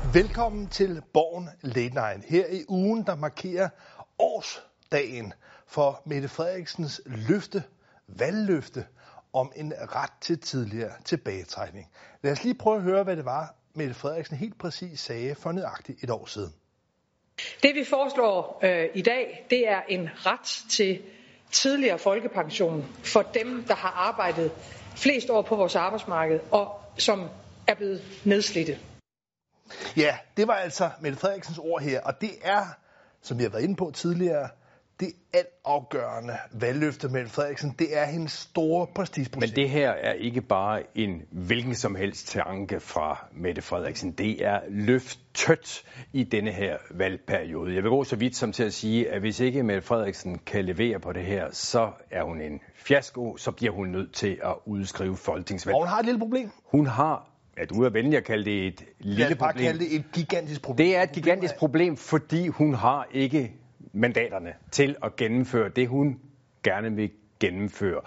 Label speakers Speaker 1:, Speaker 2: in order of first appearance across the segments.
Speaker 1: Velkommen til Borgen Late Night. Her i ugen, der markerer årsdagen for Mette Frederiksens valgløfte om en ret til tidligere tilbagetrækning. Lad os lige prøve at høre, hvad det var, Mette Frederiksen helt præcis sagde for nøjagtigt et år siden.
Speaker 2: Det vi foreslår i dag, det er en ret til tidligere folkepension for dem, der har arbejdet flest år på vores arbejdsmarked og som er blevet nedslidte.
Speaker 1: Ja, det var altså Mette Frederiksens ord her, og det er, som vi har været inde på tidligere, det altafgørende valgløfte Mette Frederiksen. Det er hendes store prestigeprojekt.
Speaker 3: Men det her er ikke bare en hvilken som helst tanke fra Mette Frederiksen. Det er løftet i denne her valgperiode. Jeg vil gå så vidt som til at sige, at hvis ikke Mette Frederiksen kan levere på det her, så er hun en fiasko, så bliver hun nødt til at udskrive folketingsvalg.
Speaker 1: Og hun har et lille problem.
Speaker 3: Hun har, at du er venlig at kalde det et lille problem.
Speaker 1: Kalde det et gigantisk problem.
Speaker 3: Det er et gigantisk problem, fordi hun har ikke mandaterne til at gennemføre det, hun gerne vil gennemføre.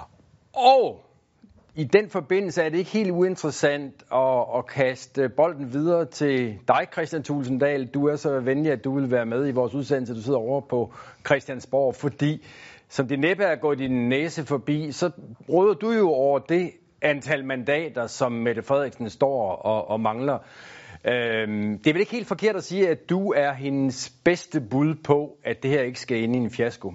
Speaker 3: Og i den forbindelse er det ikke helt uinteressant at kaste bolden videre til dig, Kristian Thulesen Dahl. Du er så venlig, at du vil være med i vores udsendelse. Du sidder over på Christiansborg, fordi som det næppe er gået din næse forbi, så råder du jo over det antal mandater, som Mette Frederiksen står og mangler. Det er vel ikke helt forkert at sige, at du er hendes bedste bud på, at det her ikke skal ind i en fiasko?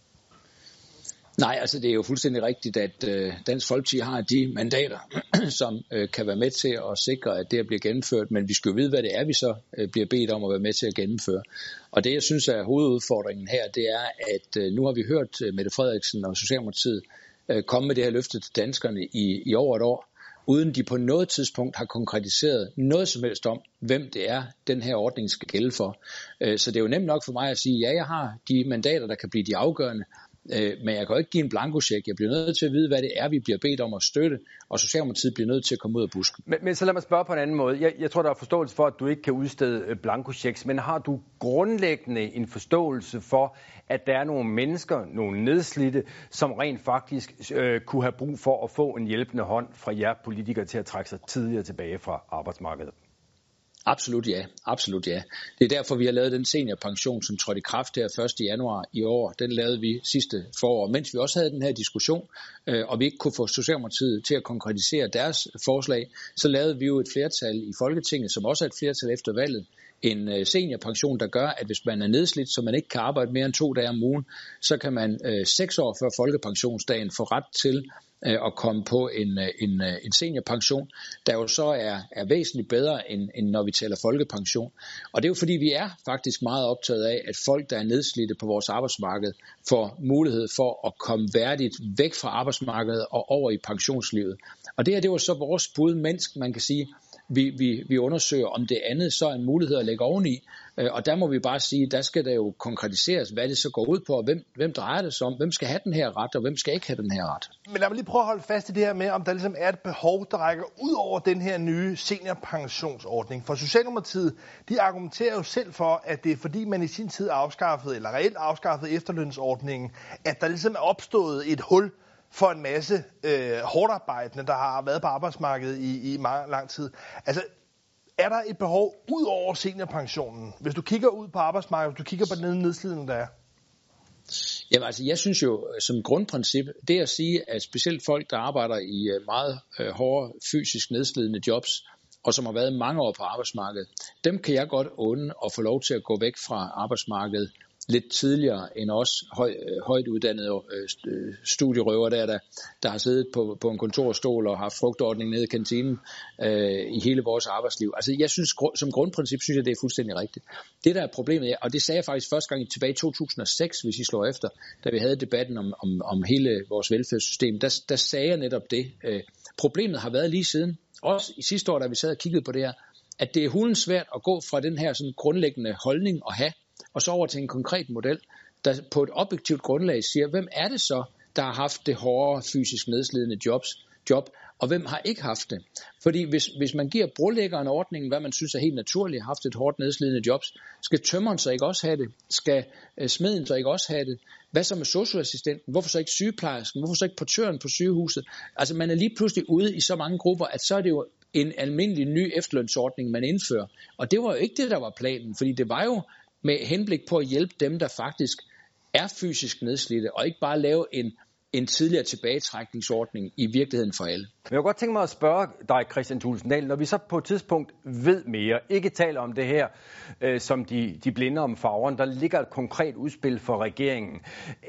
Speaker 4: Nej, altså det er jo fuldstændig rigtigt, at Dansk Folkeparti har de mandater, som kan være med til at sikre, at det her bliver gennemført, men vi skal jo vide, hvad det er, vi så bliver bedt om at være med til at gennemføre. Og det, jeg synes er hovedudfordringen her, det er, at nu har vi hørt Mette Frederiksen og Socialdemokratiet komme med det her løfte til danskerne i over et år, uden de på noget tidspunkt har konkretiseret noget som helst om, hvem det er, den her ordning skal gælde for. Så det er jo nemt nok for mig at sige, ja, jeg har de mandater, der kan blive de afgørende, men jeg kan jo ikke give en blankocheck. Jeg bliver nødt til at vide, hvad det er, vi bliver bedt om at støtte, og Socialdemokratiet bliver nødt til at komme ud af busken.
Speaker 3: Men så lad mig spørge på en anden måde. Jeg tror, der er forståelse for, at du ikke kan udstede blankochecks, men har du grundlæggende en forståelse for, at der er nogle mennesker, nogle nedslidte, som rent faktisk kunne have brug for at få en hjælpende hånd fra jer politikere til at trække sig tidligere tilbage fra arbejdsmarkedet?
Speaker 4: Absolut ja, absolut ja. Det er derfor, vi har lavet den seniorpension, som trådte i kraft her 1. januar i år. Den lavede vi sidste forår, mens vi også havde den her diskussion, og vi ikke kunne få Socialdemokratiet til at konkretisere deres forslag. Så lavede vi jo et flertal i Folketinget, som også er et flertal efter valget, en seniorpension, der gør, at hvis man er nedslidt, så man ikke kan arbejde mere end 2 dage om ugen, så kan man 6 år før folkepensionsdagen få ret til at komme på en seniorpension, der jo så er væsentligt bedre, end når vi taler folkepension. Og det er jo fordi, vi er faktisk meget optaget af, at folk, der er nedslidte på vores arbejdsmarked, får mulighed for at komme værdigt væk fra arbejdsmarkedet og over i pensionslivet. Og det var så vores bud, mens man kan sige, vi undersøger, om det andet så er en mulighed at lægge oveni. Og der må vi bare sige, der skal der jo konkretiseres, hvad det så går ud på, og hvem drejer det sig om, hvem skal have den her ret, og hvem skal ikke have den her ret.
Speaker 1: Men lad mig lige prøve at holde fast i det her med, om der ligesom er et behov, der rækker ud over den her nye seniorpensionsordning. For Socialdemokratiet, de argumenterer jo selv for, at det er fordi, man i sin tid afskaffede, eller reelt afskaffede efterlønsordningen, at der ligesom er opstået et hul for en masse hårdarbejdende, der har været på arbejdsmarkedet i meget lang tid. Altså, er der et behov ud over seniorpensionen? Hvis du kigger ud på arbejdsmarkedet, hvis du kigger på den nedslidning, der er?
Speaker 4: Jamen altså, jeg synes jo som grundprincip, det at sige, at specielt folk, der arbejder i meget hårde fysisk nedslidende jobs, og som har været mange år på arbejdsmarkedet, dem kan jeg godt unde at få lov til at gå væk fra arbejdsmarkedet lidt tidligere end os højt uddannede studierøver, der har siddet på en kontorstol og har frugtordning nede i kantinen i hele vores arbejdsliv. Altså jeg synes, som grundprincip synes jeg, det er fuldstændig rigtigt. Det der er problemet er, og det sagde jeg faktisk første gang tilbage i 2006, hvis I slår efter, da vi havde debatten om hele vores velfærdssystem, der sagde jeg netop det. Problemet har været lige siden, også i sidste år, da vi sad og kiggede på det her, at det er hulens svært at gå fra den her sådan grundlæggende holdning at have, og så over til en konkret model, der på et objektivt grundlag siger, hvem er det så, der har haft det hårde, fysisk nedslidende job, og hvem har ikke haft det? Fordi hvis man giver brolæggeren ordningen, hvad man synes er helt naturligt, har haft et hårdt nedslidende job, skal tømmeren så ikke også have det? Skal smeden så ikke også have det? Hvad så med socioassistenten? Hvorfor så ikke sygeplejersken? Hvorfor så ikke portøren på sygehuset? Altså man er lige pludselig ude i så mange grupper, at så er det jo en almindelig ny efterlønsordning, man indfører. Og det var jo ikke det, der var planen, fordi det var jo med henblik på at hjælpe dem, der faktisk er fysisk nedslidte, og ikke bare lave en tidligere tilbagetrækningsordning i virkeligheden for alle.
Speaker 3: Men jeg kunne godt tænke mig at spørge dig, Kristian Thulesen Dahl, når vi så på et tidspunkt ved mere, ikke taler om det her, som de blinde om farverne, der ligger et konkret udspil for regeringen.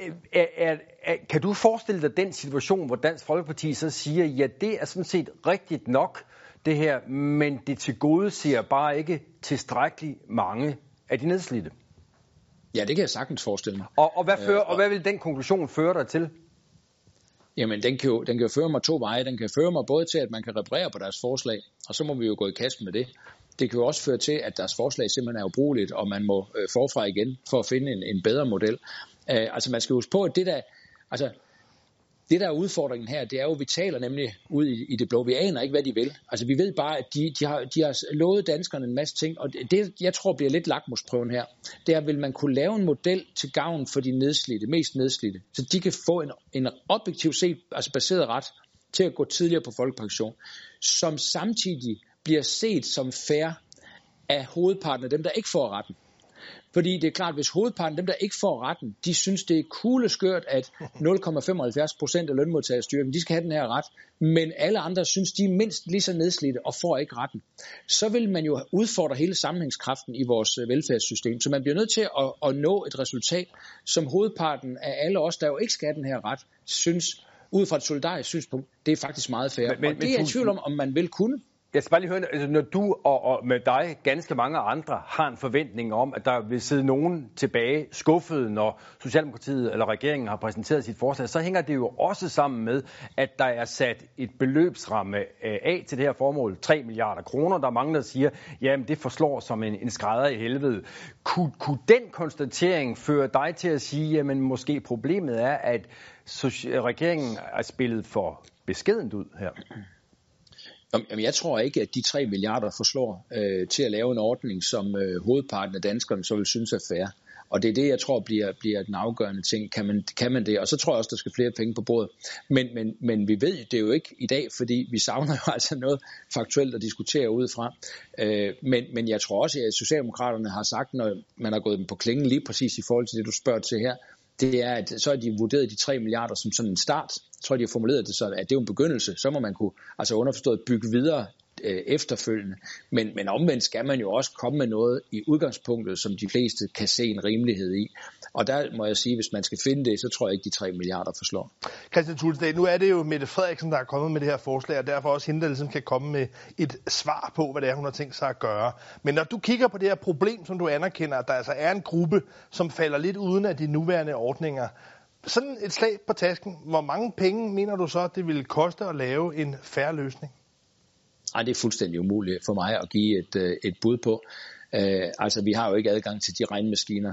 Speaker 3: Kan du forestille dig den situation, hvor Dansk Folkeparti så siger, ja, det er sådan set rigtigt nok, det her, men det tilgodeser bare ikke tilstrækkeligt mange af de nedslidte?
Speaker 4: Ja, det kan jeg sagtens forestille mig.
Speaker 3: Og hvad vil den konklusion føre dig til?
Speaker 4: Jamen, den kan jo føre mig 2 veje. Den kan føre mig både til, at man kan reparere på deres forslag, og så må vi jo gå i kast med det. Det kan jo også føre til, at deres forslag simpelthen er ubrugeligt, og man må forfra igen for at finde en bedre model. Altså, man skal huske på, at det der er udfordringen her, det er jo, at vi taler nemlig ud i det blå. Vi aner ikke, hvad de vil. Altså, vi ved bare, at de har lovet danskerne en masse ting, og det, jeg tror, bliver lidt lakmusprøven her, det er, vil man kunne lave en model til gavn for de nedslidte, mest nedslidte, så de kan få en objektivt set, altså baseret ret til at gå tidligere på folkepension, som samtidig bliver set som fair af hovedparten af dem, der ikke får retten. Fordi det er klart, hvis hovedparten af dem, der ikke får retten, de synes, det er kugleskørt, at 0,75% af lønmodtagerstyrken, de skal have den her ret, men alle andre synes, de er mindst lige så nedslidte og får ikke retten. Så vil man jo udfordre hele sammenhængskraften i vores velfærdssystem. Så man bliver nødt til at nå et resultat, som hovedparten af alle os, der jo ikke skal have den her ret, synes, ud fra et solidarisk synspunkt, det er faktisk meget fair. Og det er jeg i tvivl om man vil kunne.
Speaker 3: Jeg skal bare lige høre, altså, når du og med dig ganske mange andre har en forventning om, at der vil sidde nogen tilbage skuffet, når Socialdemokratiet eller regeringen har præsenteret sit forslag, så hænger det jo også sammen med, at der er sat et beløbsramme af til det her formål, 3 milliarder kroner. Der er mange, der siger, jamen det forslår som en skrædder i helvede. Kunne den konstatering føre dig til at sige, jamen måske problemet er, at regeringen er spillet for beskedent ud her?
Speaker 4: Jamen, jeg tror ikke, at de 3 milliarder forslår til at lave en ordning, som hovedparten af danskerne så vil synes er fair. Og det er det, jeg tror bliver den afgørende ting. Kan man det? Og så tror jeg også, der skal flere penge på bordet. Men vi ved det jo ikke i dag, fordi vi savner jo altså noget faktuelt at diskutere udefra. Men jeg tror også, at Socialdemokraterne har sagt, når man har gået dem på klingen lige præcis i forhold til det, du spørger til her, det er, at så har de vurderet de 3 milliarder som sådan en start. Jeg tror, de har formuleret det så, at det er jo en begyndelse. Så må man kunne, altså underforstået, bygge videre efterfølgende. Men omvendt skal man jo også komme med noget i udgangspunktet, som de fleste kan se en rimelighed i. Og der må jeg sige, hvis man skal finde det, så tror jeg ikke, de 3 milliarder forslår.
Speaker 1: Kristian Thulesen Dahl, nu er det jo Mette Frederiksen, der er kommet med det her forslag, og derfor også hende, der ligesom kan komme med et svar på, hvad det er, hun har tænkt sig at gøre. Men når du kigger på det her problem, som du anerkender, at der altså er en gruppe, som falder lidt uden af de nuværende ordninger, sådan et slag på tasken, hvor mange penge mener du så, det ville koste at lave en fair løsning?
Speaker 4: Ej, det er fuldstændig umuligt for mig at give et bud på. Altså, vi har jo ikke adgang til de regnmaskiner,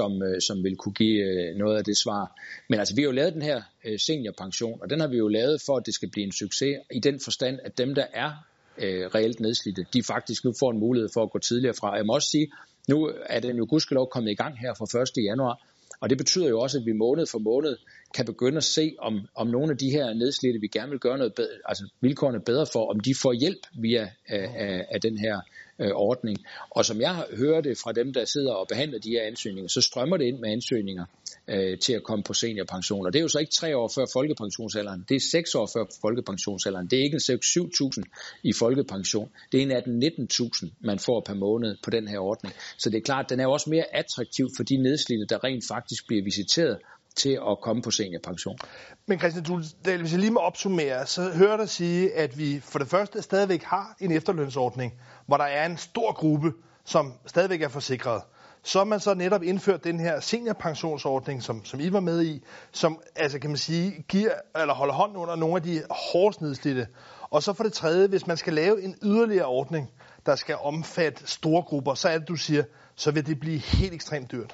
Speaker 4: som vil kunne give noget af det svar. Men altså, vi har jo lavet den her seniorpension, og den har vi jo lavet for, at det skal blive en succes, i den forstand, at dem, der er reelt nedslidte, de faktisk nu får en mulighed for at gå tidligere fra. Jeg må også sige, nu er den jo gudskelov kommet i gang her fra 1. januar, og det betyder jo også, at vi måned for måned kan begynde at se, om nogle af de her nedslidte, vi gerne vil gøre noget bedre, altså vilkårene bedre for, om de får hjælp via af den her ordning. Og som jeg hører det fra dem, der sidder og behandler de her ansøgninger, så strømmer det ind med ansøgninger til at komme på seniorpension. Og det er jo så ikke 3 år før folkepensionsalderen, det er 6 år før folkepensionsalderen. Det er ikke en 6-7.000 i folkepension. Det er en 18-19.000, man får per måned på den her ordning. Så det er klart, den er jo også mere attraktiv for de nedslidte, der rent faktisk bliver visiteret til at komme på seniorpension. Men
Speaker 1: Kristian Thulesen Dahl, hvis jeg lige må opsummere, så hører dig sige, at vi for det første stadigvæk har en efterlønsordning, hvor der er en stor gruppe, som stadigvæk er forsikret. Så har man så netop indført den her seniorpensionsordning, som I var med i, som altså kan man sige giver eller holder hånden under nogle af de hårdest nedslidte. Og så for det tredje, hvis man skal lave en yderligere ordning, der skal omfatte store grupper, så er det, du siger, så vil det blive helt ekstremt dyrt.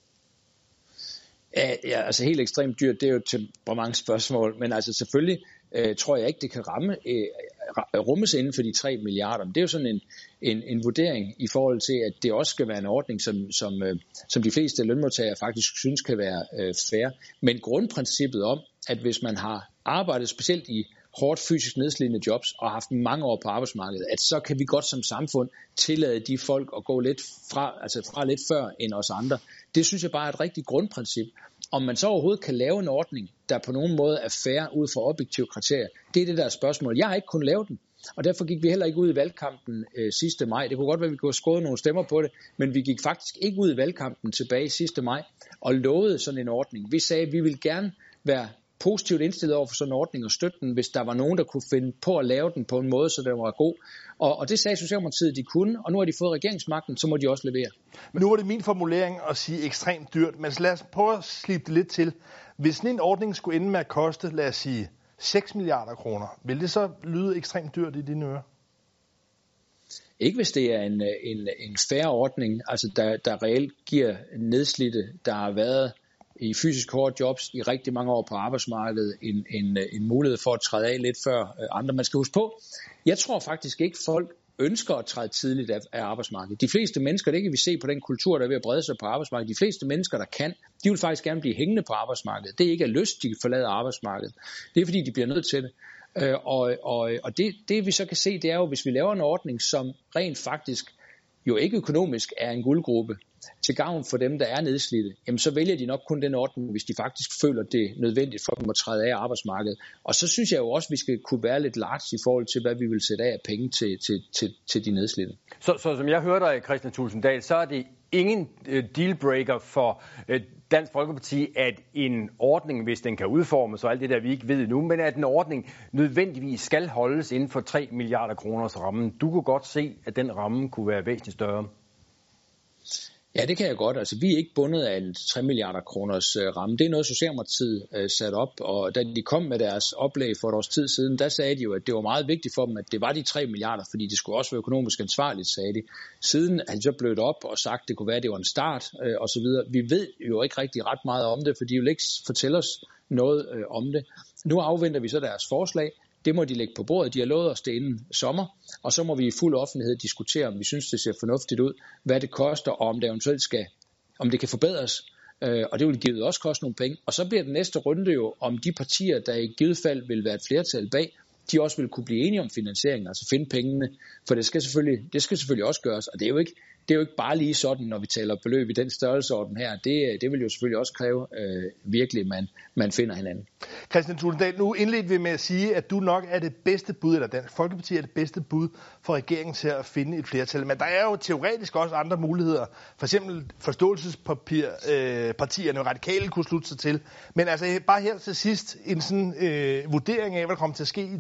Speaker 4: Ja, altså helt ekstremt dyrt, det er jo til mange spørgsmål, men altså selvfølgelig tror jeg ikke, det kan rummes inden for de 3 milliarder. Men det er jo sådan en vurdering i forhold til, at det også skal være en ordning, som de fleste lønmodtagere faktisk synes kan være fair. Men grundprincippet om, at hvis man har arbejdet specielt i hårdt fysisk nedslidende jobs og har haft mange år på arbejdsmarkedet, at så kan vi godt som samfund tillade de folk at gå lidt fra lidt før end os andre. Det synes jeg bare er et rigtigt grundprincip. Om man så overhovedet kan lave en ordning, der på nogen måde er fair ud fra objektive kriterier, det er det der spørgsmål. Jeg har ikke kunnet lave den, og derfor gik vi heller ikke ud i valgkampen sidste maj. Det kunne godt være, at vi kunne skåde nogle stemmer på det, men vi gik faktisk ikke ud i valgkampen tilbage sidste maj og lovede sådan en ordning. Vi sagde, at vi ville gerne være positivt indstillet over for sådan en ordning og støtte den, hvis der var nogen, der kunne finde på at lave den på en måde, så den var god. Og det sagde Socialdemokratiet, de kunne, og nu har de fået regeringsmagten, så må de også levere.
Speaker 1: Men nu var det min formulering at sige ekstremt dyrt, men lad os prøve at slippe det lidt til. Hvis sådan en ordning skulle ende med at koste, lad os sige, 6 milliarder kroner, vil det så lyde ekstremt dyrt i dine ører?
Speaker 4: Ikke hvis det er en fair ordning, altså der reelt giver nedslidte, der har været i fysisk hårde jobs i rigtig mange år på arbejdsmarkedet, en mulighed for at træde af lidt før andre. Man skal huske på, jeg tror faktisk ikke, folk ønsker at træde tidligt af arbejdsmarkedet. De fleste mennesker, det kan vi se på den kultur, der er ved at brede sig på arbejdsmarkedet, de fleste mennesker, der kan, de vil faktisk gerne blive hængende på arbejdsmarkedet. Det er ikke af lyst, de kan forlade arbejdsmarkedet. Det er fordi, de bliver nødt til det. Og det vi så kan se, det er jo, hvis vi laver en ordning, som rent faktisk jo ikke økonomisk er en guldgruppe, til gavn for dem, der er nedslidte, jamen så vælger de nok kun den ordning, hvis de faktisk føler det nødvendigt for dem at træde af arbejdsmarkedet. Og så synes jeg jo også, at vi skal kunne være lidt large i forhold til, hvad vi vil sætte af penge til de nedslidte.
Speaker 3: Så som jeg hørte dig, Kristian Thulesen Dahl, så er det ingen dealbreaker for Dansk Folkeparti, at en ordning, hvis den kan udformes og alt det der, vi ikke ved nu, men at en ordning nødvendigvis skal holdes inden for 3 milliarder kroners rammen. Du kunne godt se, at den ramme kunne være væsentligt større.
Speaker 4: Ja, det kan jeg godt. Altså, vi er ikke bundet af en 3 milliarder kroners ramme. Det er noget, Socialdemokratiet satte op, og da de kom med deres oplæg for et års tid siden, der sagde de jo, at det var meget vigtigt for dem, at det var de 3 milliarder, fordi det skulle også være økonomisk ansvarligt, sagde de. Siden er de så blødt op og sagt, at det kunne være, at det var en start, og så videre. Vi ved jo ikke rigtig ret meget om det, for de vil ikke fortælle os noget om det. Nu afventer vi så deres forslag. Det må de lægge på bordet. De har lovet os det inden sommer, og så må vi i fuld offentlighed diskutere, om vi synes, det ser fornuftigt ud, hvad det koster, og om det eventuelt om det kan forbedres. Og det vil givet også koste nogle penge. Og så bliver den næste runde jo, om de partier, der i givet fald vil være et flertal bag, de også vil kunne blive enige om finansieringen, altså finde pengene, for det skal selvfølgelig også gøres, og det er jo ikke bare lige sådan, når vi taler beløb i den størrelseorden her. Det vil jo selvfølgelig også kræve virkelig, man finder hinanden.
Speaker 1: Kristian Thulesen Dahl, nu indledte vi med at sige, at du nok er det bedste bud, eller Dansk Folkeparti er det bedste bud for regeringen til at finde et flertal. Men der er jo teoretisk også andre muligheder. For eksempel forståelsespapirpartierne og radikale kunne slutte sig til. Men altså bare her til sidst en sådan vurdering af, hvad der kommer til at ske i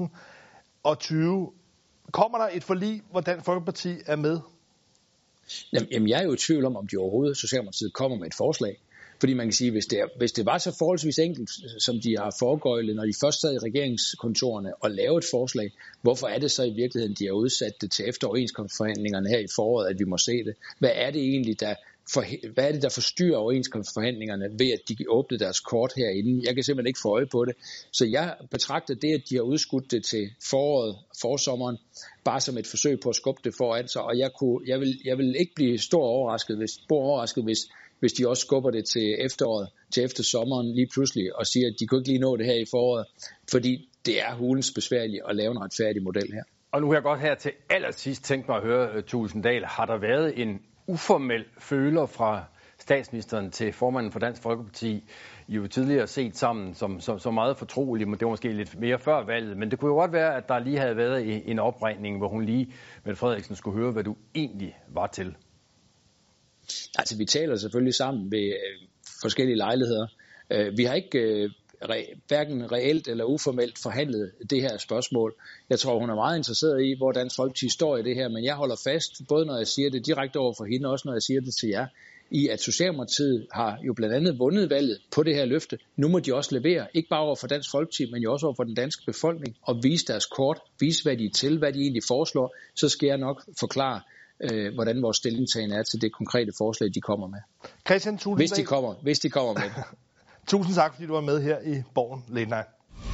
Speaker 1: 2020. Kommer der et forlig, hvor Dansk Folkeparti er med?
Speaker 4: Jamen, jeg er jo i tvivl om de overhovedet Socialdemokratiet kommer med et forslag. Fordi man kan sige, hvis det var så forholdsvis enkelt, som de har foregøjlet, når de først sad i regeringskontorerne og lavede et forslag, hvorfor er det så i virkeligheden, de har udsat det til efter overenskomstforhandlingerne her i foråret, at vi må se det? Hvad er det egentlig, der forstyrrer overenskomstforhandlingerne ved, at de åbnede deres kort herinde? Jeg kan simpelthen ikke få øje på det. Så jeg betragter det, at de har udskudt det til forsommeren, bare som et forsøg på at skubbe det foran sig. Og jeg vil ikke blive stor overrasket, hvis de også skubber det til efteråret, til efter sommeren lige pludselig, og siger, at de kunne ikke lige nå det her i foråret, fordi det er hulens besværligt at lave en retfærdig model her.
Speaker 3: Og nu har jeg godt her til allersidst tænkt mig at høre, Thulesen Dahl, har der været en uformel føler fra statsministeren til formanden for Dansk Folkeparti, I jo tidligere set sammen som meget fortrolig, men det var måske lidt mere før valget, men det kunne jo godt være, at der lige havde været en opringning, hvor hun lige, Mette Frederiksen, skulle høre, hvad du egentlig var til.
Speaker 4: Altså, vi taler selvfølgelig sammen ved forskellige lejligheder. Vi har ikke hverken reelt eller uformelt forhandlet det her spørgsmål. Jeg tror, hun er meget interesseret i, hvor Dansk Folkeparti står i det her, men jeg holder fast, både når jeg siger det direkte over for hende, og også når jeg siger det til jer, i at Socialdemokratiet har jo blandt andet vundet valget på det her løfte. Nu må de også levere, ikke bare over for Dansk Folkeparti, men jo også over for den danske befolkning, og vise deres kort, vise hvad de er til, hvad de egentlig foreslår, så skal jeg nok forklare, hvordan vores stillingtagen er til det konkrete forslag, de kommer med.
Speaker 1: Kristian Thulesen Dahl.
Speaker 4: Hvis de kommer med.
Speaker 1: Tusind tak, fordi du var med her i Borgen Late Night.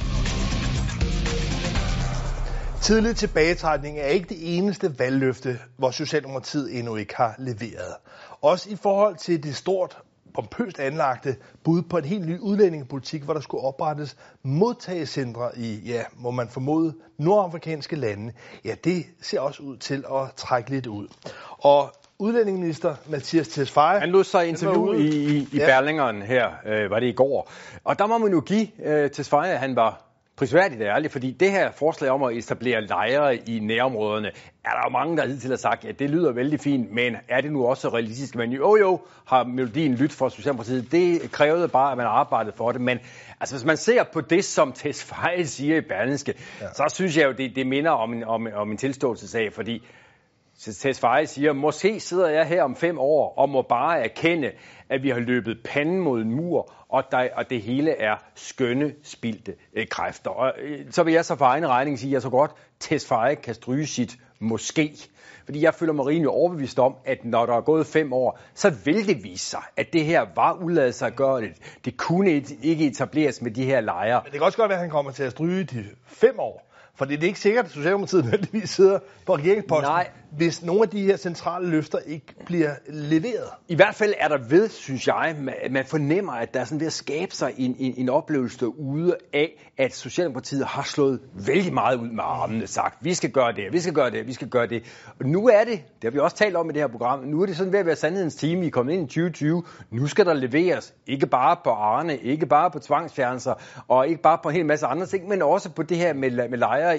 Speaker 1: Tidlig tilbagetrækning er ikke det eneste valgløfte, hvor Socialdemokratiet endnu ikke har leveret. Også i forhold til det stort pompøst anlagte bud på en helt ny udlændingepolitik, hvor der skulle oprettes modtagecentre i, ja, må man formode, nordafrikanske lande. Ja, det ser også ud til at trække lidt ud. Og udlændingeminister Mattias Tesfaye,
Speaker 3: han lod sig interview i Berlingeren her, var det i går. Og der må man jo give Tesfaye, han var prisværdigt ærlig, fordi det her forslag om at etablere lejre i nærområderne, er der jo mange, der hidtil har sagt, at det lyder vældig fint, men er det nu også realistisk? Men jo, har melodien lyttet for Socialdemokratiet. Det krævede bare, at man arbejdede for det. Men altså, hvis man ser på det, som Tesfaye siger i Berlingske, så synes jeg jo, det minder om en tilståelsessag, fordi Tesfaye siger, måske sidder jeg her om 5 år og må bare erkende, at vi har løbet panden mod en mur, og det hele er skønne, spildte kræfter. Og så vil jeg så for egen regning sige, at jeg så godt Tesfaye kan stryge sit måske. Fordi jeg føler mig rimelig overbevist om, at når der er gået 5 år, så vil det vise sig, at det her var uladet sig gørligt. Det kunne ikke etableres med de her lejre.
Speaker 1: Men det kan også godt være, at han kommer til at stryge de 5 år. For det er ikke sikkert, at Socialdemokratiet nødvendigvis sidder på regeringsposten, hvis nogle af de her centrale løfter ikke bliver leveret.
Speaker 3: I hvert fald er der ved, synes jeg, man fornemmer, at der er sådan ved at skabe sig en oplevelse derude af, at Socialdemokratiet har slået vældig meget ud med armene, sagt, vi skal gøre det, vi skal gøre det, vi skal gøre det. Og nu er det har vi også talt om i det her program, nu er det sådan ved at være sandhedens time, vi er kommet ind i 2020, nu skal der leveres, ikke bare på Arne, ikke bare på tvangsfjernelser, og ikke bare på en hel masse andre ting, men også på det her med lejre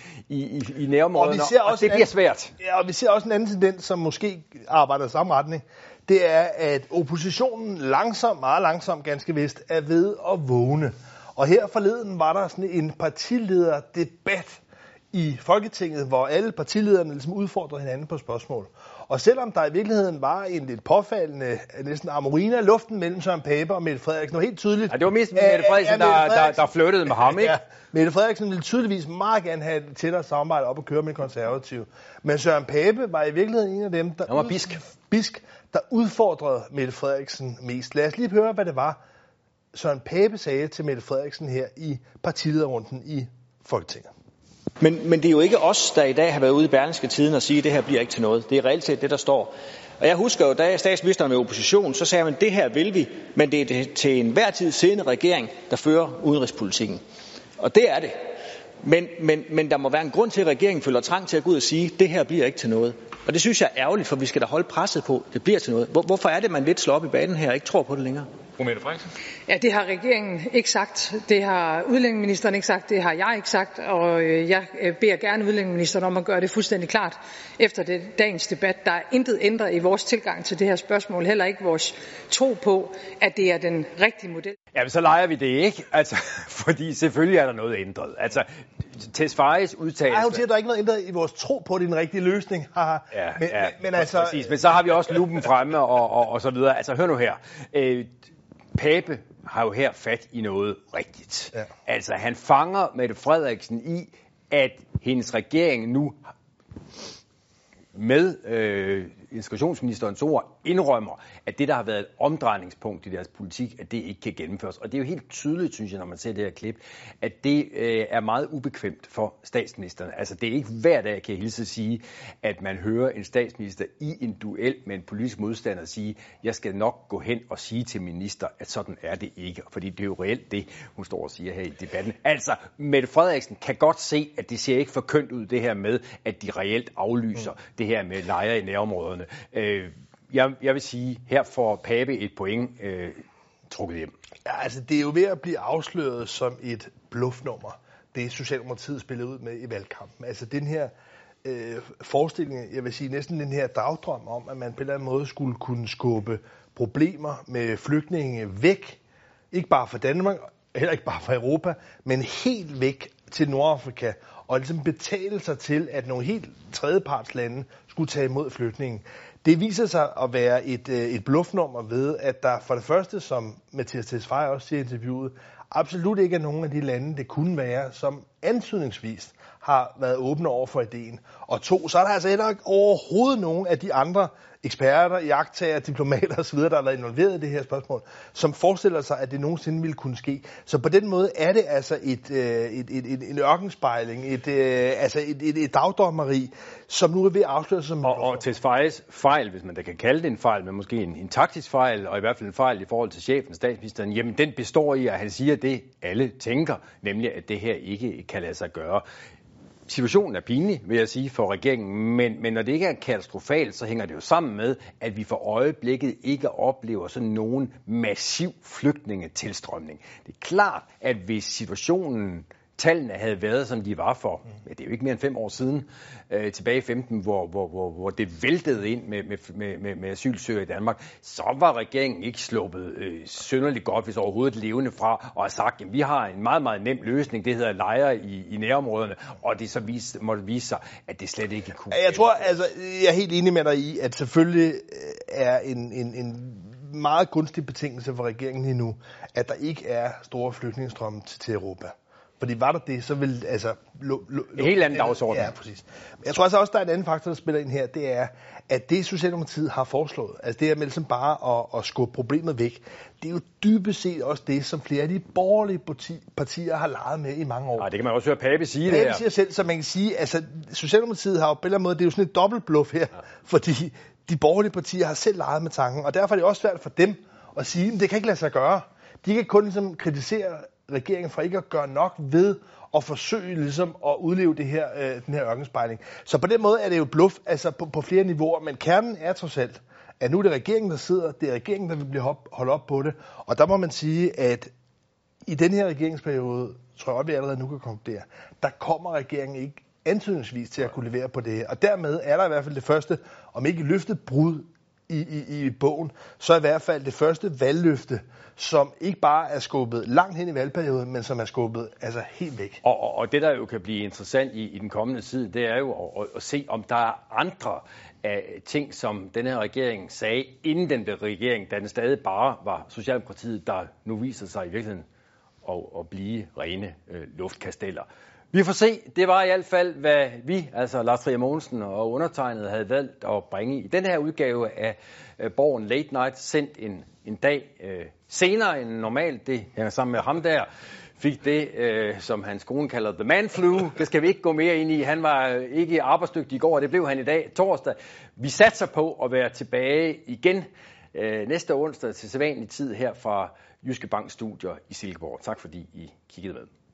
Speaker 3: i nærområderne, og det bliver svært.
Speaker 1: Ja, og vi ser også en anden tendens, som måske arbejder i samme retning. Det er, at oppositionen meget langsomt, ganske vist, er ved at vågne. Og her forleden var der sådan en partilederdebat i Folketinget, hvor alle partilederne ligesom udfordrede hinanden på spørgsmål. Og selvom der i virkeligheden var en lidt påfaldende, næsten amorina i luften mellem Søren Pape og Mette Frederiksen, og helt tydeligt...
Speaker 3: Ja, det var mest Mette Frederiksen, der flyttede med ham, ikke?
Speaker 1: Ja, Mette Frederiksen ville tydeligvis meget gerne have et tættere samarbejde op og køre med Konservative. Men Søren Pape var i virkeligheden en af dem, der udfordrede Mette Frederiksen mest. Lad os lige høre, hvad det var, Søren Pape sagde til Mette Frederiksen her i partilederrunden i Folketinget.
Speaker 5: Men det er jo ikke os, der i dag har været ude i Berlingske Tiden og sige, at det her bliver ikke til noget. Det er reelt set det, der står. Og jeg husker jo, da statsministeren var i opposition, så sagde man, at det her vil vi, men det er til enhver tid siddende regering, der fører udenrigspolitikken. Og det er det. Men der må være en grund til, at regeringen føler trang til at gå ud og sige, at det her bliver ikke til noget. Og det synes jeg er ærgerligt, for vi skal da holde presset på, at det bliver til noget. Hvorfor er det, man lidt slår op i banen her og ikke tror på det længere?
Speaker 2: Ja, det har regeringen ikke sagt. Det har udlændingeministeren ikke sagt. Det har jeg ikke sagt. Og jeg beder gerne udlændingeministeren om at gøre det fuldstændig klart efter dagens debat. Der er intet ændret i vores tilgang til det her spørgsmål. Heller ikke vores tro på, at det er den rigtige model.
Speaker 3: Ja, men så leger vi det ikke. Altså, fordi selvfølgelig er der noget ændret. Altså, Tesfayes udtalelse...
Speaker 1: Nej, hun siger, at der er ikke noget ændret i vores tro på, den rigtige løsning.
Speaker 3: Men altså... Præcis. Men så har vi også lupen fremme og så videre. Altså, hør nu her. Pape har jo her fat i noget rigtigt. Ja. Altså, han fanger Mette Frederiksen i, at hendes regering nu med integrationsministerens ord indrømmer, at det, der har været et omdrejningspunkt i deres politik, at det ikke kan gennemføres. Og det er jo helt tydeligt, synes jeg, når man ser det her klip, at det er meget ubekvemt for statsministeren. Altså, det er ikke hver dag, kan jeg hilse at sige, at man hører en statsminister i en duel med en politisk modstander sige, jeg skal nok gå hen og sige til minister, at sådan er det ikke. Fordi det er jo reelt det, hun står og siger her i debatten. Altså, Mette Frederiksen kan godt se, at det ser ikke for kønt ud, det her med, at de reelt aflyser det her med lejre i nærområderne. Jeg vil sige, her får Pape et point trukket hjem.
Speaker 1: Ja, altså det er jo ved at blive afsløret som et bluffnummer, det Socialdemokratiet spillede ud med i valgkampen. Altså den her forestilling, jeg vil sige næsten den her dagdrøm om, at man på en eller anden måde skulle kunne skubbe problemer med flygtninge væk, ikke bare fra Danmark, heller ikke bare fra Europa, men helt væk til Nordafrika, og ligesom betale sig til, at nogle helt tredjepartslande skulle tage imod flygtninge. Det viser sig at være et bluffnummer ved, at der for det første, som Mattias Tesfaye også siger i interviewet, absolut ikke er nogen af de lande, det kunne være, som antydningsvis har været åbne over for ideen. Og 2, så er der altså heller ikke overhovedet nogen af de andre eksperter, jagttager, diplomater osv., der har været involveret i det her spørgsmål, som forestiller sig, at det nogensinde ville kunne ske. Så på den måde er det altså en ørkenspejling, et dagdommeri, som nu er ved at afsløre sig som...
Speaker 3: Og Tesfayes fejl, hvis man da kan kalde det en fejl, men måske en taktisk fejl, og i hvert fald en fejl i forhold til chefen, statsministeren, jamen den består i, at han siger det, alle tænker, nemlig at det her ikke kan lade sig gøre. Situationen er pinlig, vil jeg sige, for regeringen, men når det ikke er katastrofalt, så hænger det jo sammen med, at vi for øjeblikket ikke oplever sådan nogen massiv flygtningetilstrømning. Det er klart, at hvis tallene havde været, som de var for, det er jo ikke mere end 5 år siden, tilbage i 15, hvor det væltede ind med asylsøgere i Danmark, så var regeringen ikke sluppet synderligt godt, hvis overhovedet levende fra, og har sagt, at vi har en meget, meget nem løsning, det hedder lejre i nærområderne, og det så måtte vise sig, at det slet ikke kunne.
Speaker 1: Jeg tror, jeg er helt enig med dig i, at selvfølgelig er en meget gunstig betingelse for regeringen lige nu, at der ikke er store flygtningestrømme til Europa. Fordi var der det, så vil
Speaker 3: en helt anden dagsorden.
Speaker 1: Ja, præcis. Jeg tror altså også, der er en anden faktor, der spiller ind her. Det er, at det Socialdemokratiet har foreslået, altså det her med ligesom bare at skubbe problemet væk, det er jo dybest set også det, som flere af de borgerlige partier har leget med i mange år.
Speaker 3: Nej, det kan man også høre Pape sige.
Speaker 1: Pape siger selv, så man kan sige, altså Socialdemokratiet har jo på en eller anden måde, det er jo sådan et dobbeltbluff her, fordi de borgerlige partier har selv leget med tanken, og derfor er det også svært for dem at sige, at det kan ikke lade sig gøre. De kan kun ligesom kritisere regeringen for ikke at gøre nok ved at forsøge ligesom at udleve det her, den her ørkenspejling. Så på den måde er det jo bluff, altså på flere niveauer, men kernen er trods alt, at nu er det regeringen, der sidder, det er regeringen, der vil blive holdt op på det, og der må man sige, at i den her regeringsperiode, tror jeg, at vi allerede nu kan konkludere, der kommer regeringen ikke antydningsvis til at kunne levere på det her, og dermed er der i hvert fald det første, om ikke løftet brud i bogen, så i hvert fald det første valgløfte, som ikke bare er skubbet langt hen i valgperioden, men som er skubbet altså helt væk.
Speaker 3: Og det, der jo kan blive interessant i den kommende tid, det er jo at se, om der er andre ting, som den her regering sagde, inden den blev regering, da den stadig bare var Socialdemokratiet, der nu viser sig i virkeligheden at blive rene luftkasteller. Vi får se. Det var i hvert fald, hvad vi, altså Lars Trier Mogensen og undertegnede, havde valgt at bringe i den her udgave af Borgen Late Night, sendt en dag senere end normalt. Det hænger sammen med ham der. Fik det, som hans kone kalder the man flu. Det skal vi ikke gå mere ind i. Han var ikke arbejdsdygtig i går, og det blev han i dag, torsdag. Vi satser på at være tilbage igen næste onsdag til sædvanlig tid her fra Jyske Bank Studier i Silkeborg. Tak fordi I kiggede med.